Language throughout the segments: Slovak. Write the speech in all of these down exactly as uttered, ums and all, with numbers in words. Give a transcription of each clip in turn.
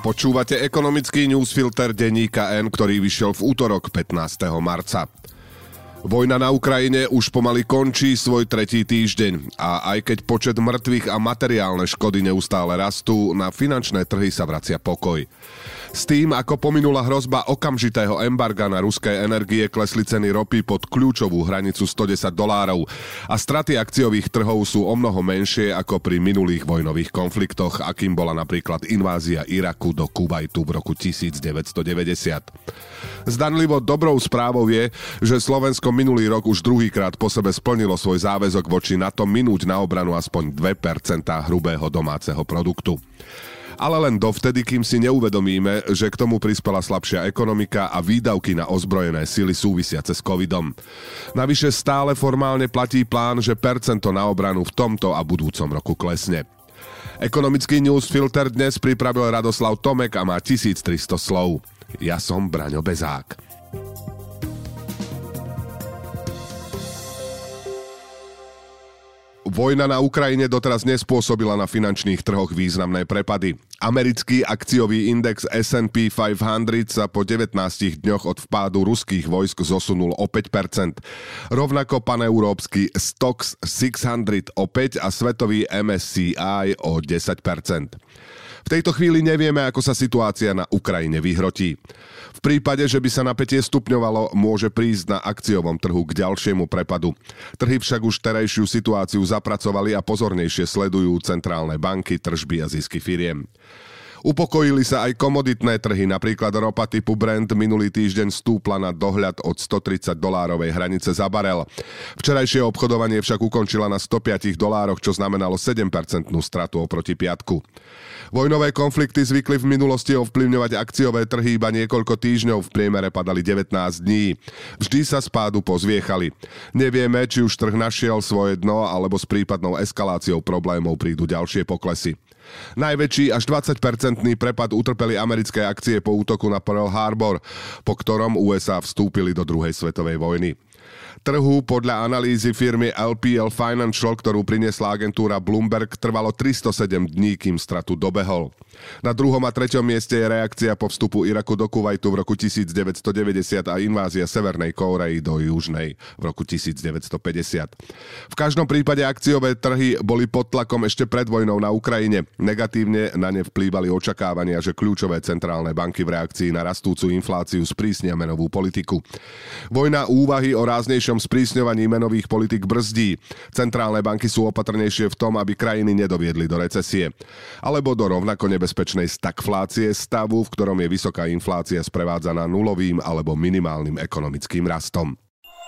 Počúvate ekonomický newsfilter denníka N, ktorý vyšiel v útorok pätnásteho marca. Vojna na Ukrajine už pomaly končí svoj tretí týždeň a aj keď počet mŕtvych a materiálne škody neustále rastú, na finančné trhy sa vracia pokoj. S tým, ako pominula hrozba okamžitého embarga na ruské energie, klesli ceny ropy pod kľúčovú hranicu stodesať dolárov a straty akciových trhov sú omnoho menšie ako pri minulých vojnových konfliktoch, akým bola napríklad invázia Iraku do Kuvajtu v roku devätnásťstodeväťdesiat. Zdanlivo dobrou správou je, že Slovensko minulý rok už druhýkrát po sebe splnilo svoj záväzok voči NATO minúť na obranu aspoň dve percentá hrubého domáceho produktu. Ale len dovtedy, kým si neuvedomíme, že k tomu prispela slabšia ekonomika a výdavky na ozbrojené sily súvisiace s covidom. Navyše stále formálne platí plán, že percento na obranu v tomto a budúcom roku klesne. Ekonomický newsfilter dnes pripravil Radoslav Tomek a má tisíctristo slov. Ja som Braňo Bezák. Vojna na Ukrajine doteraz nespôsobila na finančných trhoch významné prepady. Americký akciový index es and pí päťsto sa po devätnástich dňoch od vpádu ruských vojsk zosunul o päť percent. Rovnako paneurópsky Stoxx šesťsto o päť a svetový em es cé í o desať percent. V tejto chvíli nevieme, ako sa situácia na Ukrajine vyhrotí. V prípade, že by sa napätie stupňovalo, môže prísť na akciovom trhu k ďalšiemu prepadu. Trhy však už terajšiu situáciu zapracovali a pozornejšie sledujú centrálne banky, tržby a zisky firiem. Upokojili sa aj komoditné trhy, napríklad ropa typu Brent minulý týždeň stúpla na dohľad od stotridsať dolárovej hranice za barel. Včerajšie obchodovanie však ukončila na stopäť dolároch, čo znamenalo sedem percentnú stratu oproti piatku. Vojnové konflikty zvykli v minulosti ovplyvňovať akciové trhy iba niekoľko týždňov, v priemere padali devätnásť dní. Vždy sa z pádu pozviechali. Nevieme, či už trh našiel svoje dno, alebo s prípadnou eskaláciou problémov prídu ďalšie poklesy. Najväčší až dvadsaťpercentný prepad utrpeli americké akcie po útoku na Pearl Harbor, po ktorom ú es á vstúpili do druhej svetovej vojny. Trhu podľa analýzy firmy el pé el Financial, ktorú priniesla agentúra Bloomberg, trvalo tristosedem dní, kým stratu dobehol. Na druhom a treťom mieste je reakcia po vstupu Iraku do Kuvajtu v roku devätnásťstodeväťdesiat a invázia Severnej Kórey do Južnej v roku devätnásťstopäťdesiat. V každom prípade akciové trhy boli pod tlakom ešte pred vojnou na Ukrajine. Negatívne na ne vplývali očakávania, že kľúčové centrálne banky v reakcii na rastúcu infláciu sprísnia menovú politiku. Vojna úvahy o ráznejšom sprísňovaní menových politik brzdí. Centrálne banky sú opatrnejšie v tom, aby krajiny nedoviedli do recesie. Alebo do rovnako nebezpečnej stagflácie, stavu, v ktorom je vysoká inflácia sprevádzaná nulovým alebo minimálnym ekonomickým rastom.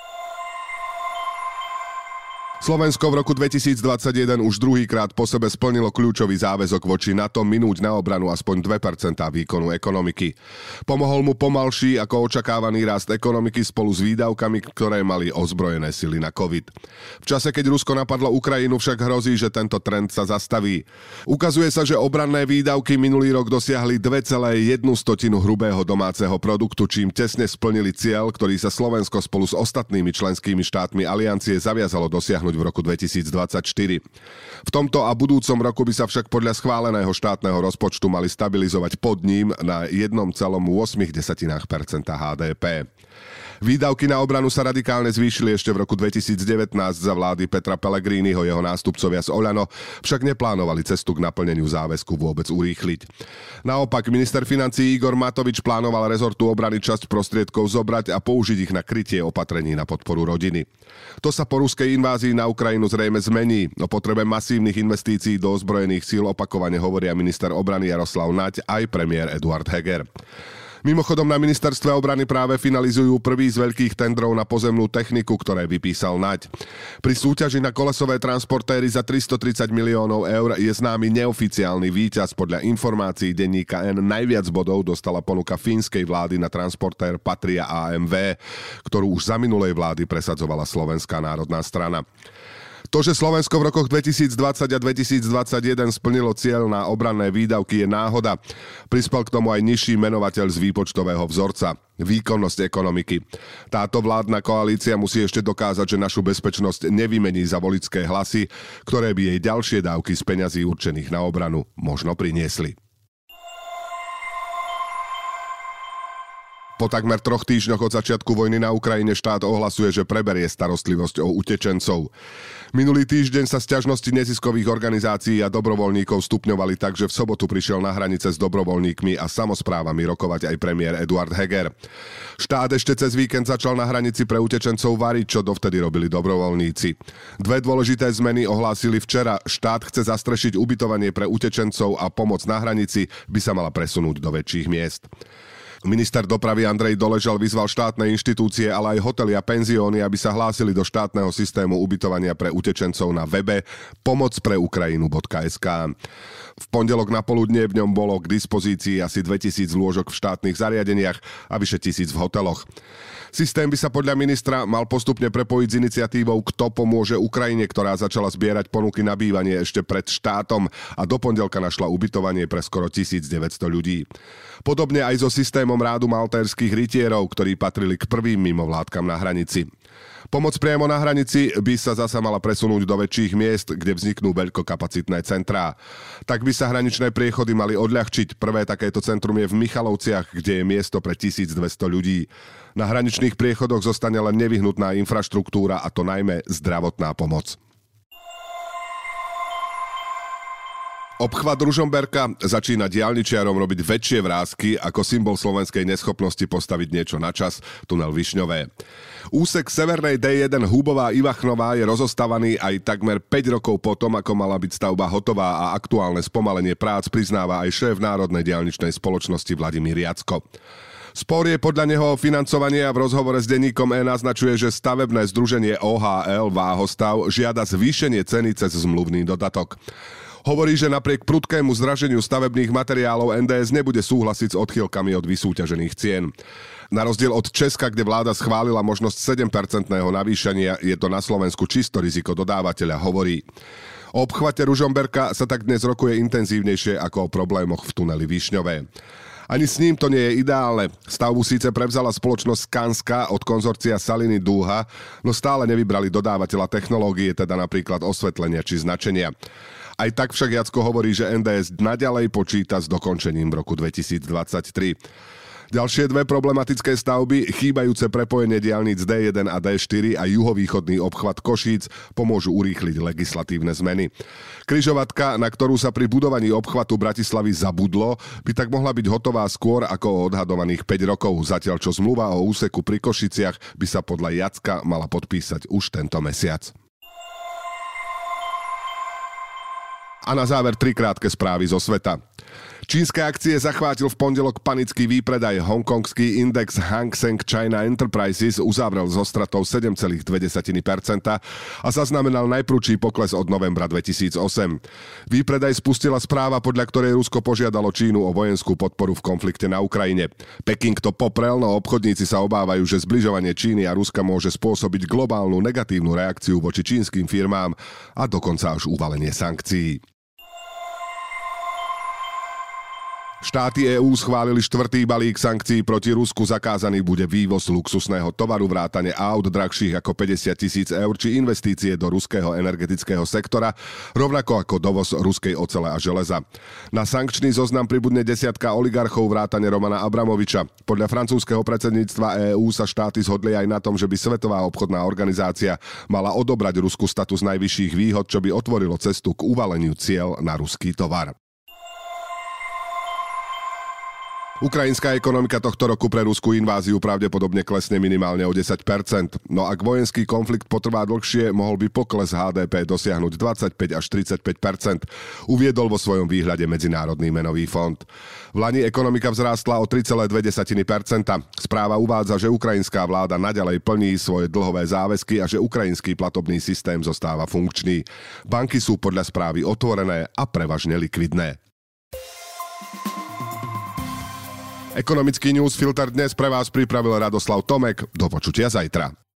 Slovensko v roku dvetisícdvadsaťjeden už druhýkrát po sebe splnilo kľúčový záväzok voči NATO minúť na obranu aspoň dve percentá výkonu ekonomiky. Pomohol mu pomalší ako očakávaný rast ekonomiky spolu s výdavkami, ktoré mali ozbrojené sily na COVID. V čase, keď Rusko napadlo Ukrajinu, však hrozí, že tento trend sa zastaví. Ukazuje sa, že obranné výdavky minulý rok dosiahli dva celé jedna hrubého domáceho produktu, čím tesne splnili cieľ, ktorý sa Slovensko spolu s ostatnými členskými štátmi aliancie zaviazalo dosiahnuť v roku dvetisícdvadsaťštyri. V tomto a budúcom roku by sa však podľa schváleného štátneho rozpočtu mali stabilizovať pod ním na jeden celá osem percenta há dé pé. Výdavky na obranu sa radikálne zvýšili ešte v roku dvetisícdevätnásť za vlády Petra Pellegriniho, jeho nástupcovia z Oľano však neplánovali cestu k naplneniu záväzku vôbec urýchliť. Naopak, minister financií Igor Matovič plánoval rezortu obrany časť prostriedkov zobrať a použiť ich na krytie opatrení na podporu rodiny. To sa po ruskej invázii na Ukrajinu zrejme zmení. O potrebe masívnych investícií do ozbrojených síl opakovane hovoria minister obrany Jaroslav Naď aj premiér Eduard Heger. Mimochodom, na ministerstve obrany práve finalizujú prvý z veľkých tendrov na pozemnú techniku, ktoré vypísal Naď. Pri súťaži na kolesové transportéry za tristotridsať miliónov eur je známy neoficiálny víťaz. Podľa informácií denníka N najviac bodov dostala ponuka fínskej vlády na transportér Patria á em vé, ktorú už za minulej vlády presadzovala Slovenská národná strana. To, že Slovensko v rokoch dvetisícdvadsať a dvetisícdvadsaťjeden splnilo cieľ na obranné výdavky, je náhoda. Prispel k tomu aj nižší menovateľ z výpočtového vzorca. Výkonnosť ekonomiky. Táto vládna koalícia musí ešte dokázať, že našu bezpečnosť nevymení za voličské hlasy, ktoré by jej ďalšie dávky z peňazí určených na obranu možno priniesli. Po takmer troch týždňoch od začiatku vojny na Ukrajine štát ohlasuje, že preberie starostlivosť o utečencov. Minulý týždeň sa sťažnosti neziskových organizácií a dobrovoľníkov stupňovali tak, že v sobotu prišiel na hranice s dobrovoľníkmi a samosprávami rokovať aj premiér Eduard Heger. Štát ešte cez víkend začal na hranici pre utečencov variť, čo dovtedy robili dobrovoľníci. Dve dôležité zmeny ohlásili včera. Štát chce zastrešiť ubytovanie pre utečencov a pomoc na hranici by sa mala presunúť do väčších miest. Minister dopravy Andrej Doležal vyzval štátne inštitúcie, ale aj hotely a penzióny, aby sa hlásili do štátneho systému ubytovania pre utečencov na webe pomoc pre Ukrajinu bodka es ká. V pondelok na poludne v ňom bolo k dispozícii asi dvetisíc lôžok v štátnych zariadeniach a vyše tisíc v hoteloch. Systém by sa podľa ministra mal postupne prepojiť s iniciatívou Kto pomôže Ukrajine, ktorá začala zbierať ponuky na bývanie ešte pred štátom a do pondelka našla ubytovanie pre skoro tisícdeväťsto ľudí. Podobne aj so systémom rádu maltérskych rytierov, ktorí patrili k prvým mimovládkam na hranici. Pomoc priamo na hranici by sa zasa mala presunúť do väčších miest, kde vzniknú veľkokapacitné centrá. Tak by sa hraničné priechody mali odľahčiť. Prvé takéto centrum je v Michalovciach, kde je miesto pre tisícdvesto ľudí. Na hraničných priechodoch zostane len nevyhnutná infraštruktúra, a to najmä zdravotná pomoc. Obchvat Ružomberka začína diaľničiarom robiť väčšie vrásky ako symbol slovenskej neschopnosti postaviť niečo na čas, tunel Višňové. Úsek severnej dé jeden Húbová Ivachnová je rozostávaný aj takmer päť rokov potom, ako mala byť stavba hotová, a aktuálne spomalenie prác priznáva aj šéf Národnej diaľničnej spoločnosti Vladimír Jacko. Spor je podľa neho o financovanie a v rozhovore s denníkom E naznačuje, že stavebné združenie ó há el Váhostav žiada zvýšenie ceny cez zmluvný dodatok. Hovorí, že napriek prudkému zdraženiu stavebných materiálov en dé es nebude súhlasiť s odchýlkami od vysúťažených cien. Na rozdiel od Česka, kde vláda schválila možnosť sedem percentného navýšenia, je to na Slovensku čisto riziko dodávateľa, hovorí. O obchvate Ružomberka sa tak dnes rokuje intenzívnejšie ako o problémoch v tuneli Višňové. Ani s ním to nie je ideálne. Stavbu síce prevzala spoločnosť Skanska od konzorcia Saliny Dúha, no stále nevybrali dodávateľa technológie, teda napríklad osvetlenia či značenia. Aj tak však Jacko hovorí, že en dé es naďalej počíta s dokončením v roku dvetisícdvadsaťtri. Ďalšie dve problematické stavby, chýbajúce prepojenie diaľnic dé jeden a dé štyri a juhovýchodný obchvat Košíc, pomôžu urýchliť legislatívne zmeny. Križovatka, na ktorú sa pri budovaní obchvatu Bratislavy zabudlo, by tak mohla byť hotová skôr ako o odhadovaných päť rokov, zatiaľ čo zmluva o úseku pri Košiciach by sa podľa Jacka mala podpísať už tento mesiac. A na záver tri krátke správy zo sveta. Čínske akcie zachvátil v pondelok panický výpredaj. Hongkongský index Hang Seng China Enterprises uzavrel so stratou sedem celá dve percenta a zaznamenal najprudší pokles od novembra dvetisícosem. Výpredaj spustila správa, podľa ktorej Rusko požiadalo Čínu o vojenskú podporu v konflikte na Ukrajine. Peking to poprel, no obchodníci sa obávajú, že zbližovanie Číny a Ruska môže spôsobiť globálnu negatívnu reakciu voči čínskym firmám a dokonca až uvalenie sankcií. Štáty EÚ schválili štvrtý balík sankcií proti Rusku. Zakázaný bude vývoz luxusného tovaru, vrátane aut drahších ako päťdesiat tisíc eur či investície do ruského energetického sektora, rovnako ako dovoz ruskej ocele a železa. Na sankčný zoznam pribudne desiatka oligarchov vrátane Romana Abramoviča. Podľa francúzskeho predsedníctva EÚ sa štáty zhodli aj na tom, že by Svetová obchodná organizácia mala odobrať Rusku status najvyšších výhod, čo by otvorilo cestu k uvaleniu ciel na ruský tovar. Ukrajinská ekonomika tohto roku pre ruskú inváziu pravdepodobne klesne minimálne o desať percent. No ak vojenský konflikt potrvá dlhšie, mohol by pokles há dé pé dosiahnuť dvadsaťpäť až tridsaťpäť percent, uviedol vo svojom výhľade Medzinárodný menový fond. V lani ekonomika vzrástla o tri celé dve percenta. Správa uvádza, že ukrajinská vláda naďalej plní svoje dlhové záväzky a že ukrajinský platobný systém zostáva funkčný. Banky sú podľa správy otvorené a prevažne likvidné. Ekonomický newsfilter dnes pre vás pripravil Radoslav Tomek. Do počutia zajtra.